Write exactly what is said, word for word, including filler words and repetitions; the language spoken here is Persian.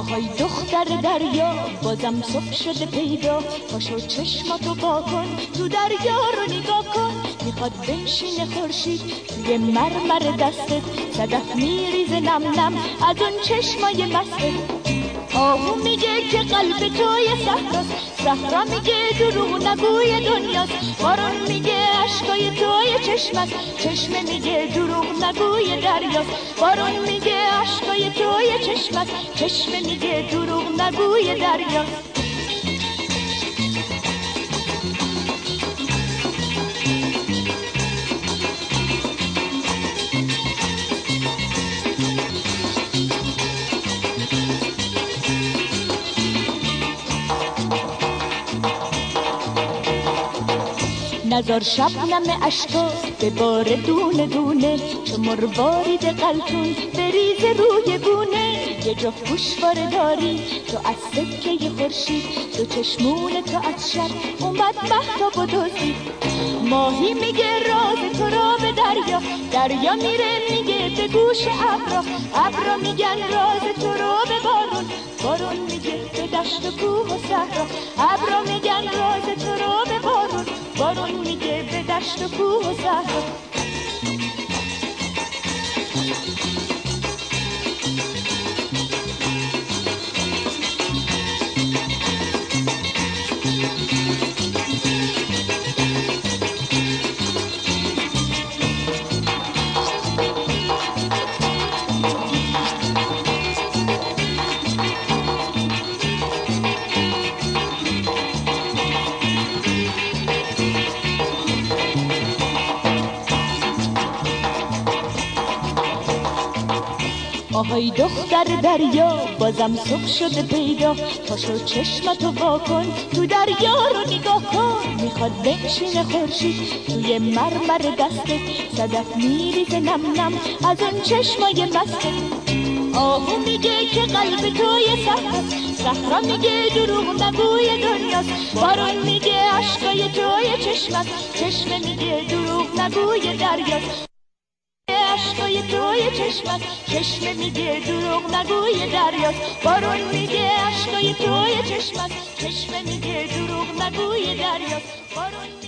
آهای دختر دریا بازم صبح شده پیدا، پاشو چشماتو وا کن تو دریا رو نگاه کن. میخواد بنشینه خورشید توی مرمر دستت، صدف میریزه نم نم از اون چشمای مستت. آهو میگه که قلب توی صحراست، صحرا میگه دروغ نگوی دنیاست. بارون میگه عشقای توی چشمست، چشمه میگه دروغ نگوی دریاست. بارون میگه عشقای توی چشمست، چشمه میگه دروغ نگوی دریاست. نزار شبنم اشکا به بار دونه دونه، چو مروارید قلتون بریز روی گونه. یه جفت گوشواره داری تو از سکه خورشید، دو چشمون تو از شب اومد مهتاب و دزدید. ماهی میگه راز تو را به دریا، دریا میره میگه به گوش ابرا، ابرا میگن راز تو را به بارون، بارون میگه به دشت و کوه و صحرا. ابرا میگن راز تو را به بارون، بارون میگه به دشت و کوه و صحرا. آهای دختر دریا بازم صبح شده پیدا، پاشو چشمتو وا کن تو دریا رو نگاه کن. میخواد بنشینه خورشید توی مرمر دستت، صدف میریزه نم نم از اون چشمای مستت. آهو میگه که قلب توی صحراست، صحرا میگه دروغ نگوی دنیاست. بارون میگه عشقای توی چشمست، چشمه میگه دروغ نگوی دریاست. عشقای توی چشمت، چشمه میگه دروغ نگوی دریاست. بارون میگه عشقای توی چشمت، چشمه میگه دروغ نگوی دریاست. بارون